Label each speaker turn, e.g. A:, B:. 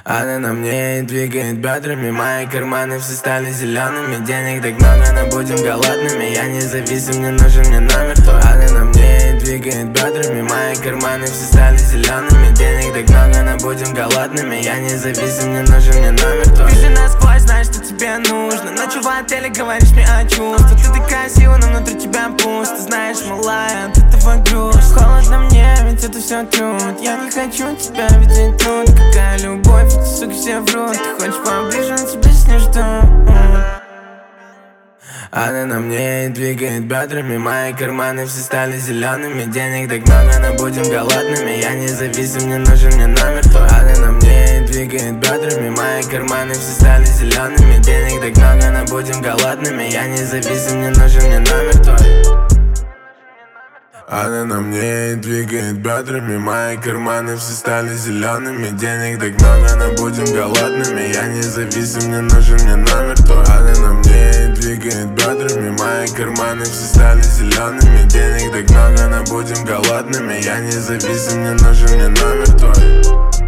A: Она на мне и двигает бедрами. Мои карманы все стали зелеными. Денег так много, но будем голодными. Я независим, не нужен мне номер твой. Она на мне и двигает бедрами. Мои карманы все стали зелеными. Денег так много, но будем голодными. Я независим, не нужен мне номер твой.
B: Вижу насквозь, знаешь, что тебе нужно. Ночью в отеле говоришь мне о чувствах. Ты такая сила, но внутри тебя пусто. Знаешь, малая, от этого грустно. Холодно мне, ведь это все труд. Я не хочу тебя видеть тут. Какая любовь, эти суки все врут. Ты хочешь поближе, но тебя здесь не жду.
A: Она на мне и двигает бедрами. Мои карманы все стали зелеными. Денег так много, но будем голодными. Я независим, не нужен мне номер твой. Она на мне и двигает бедрами. Мои карманы все стали зелеными. Денег так много, но будем голодными. Я независим, не нужен мне номер твой. Она на мне и двигает бедрами. Мои карманы все стали зелеными. Денег так много, но будем голодными. Я независим, не нужен мне номер твой. Она на мне и двигает бедрами. Мои карманы все стали зелеными. Денег так много, но будем голодными. Я независим, не нужен мне номер твой.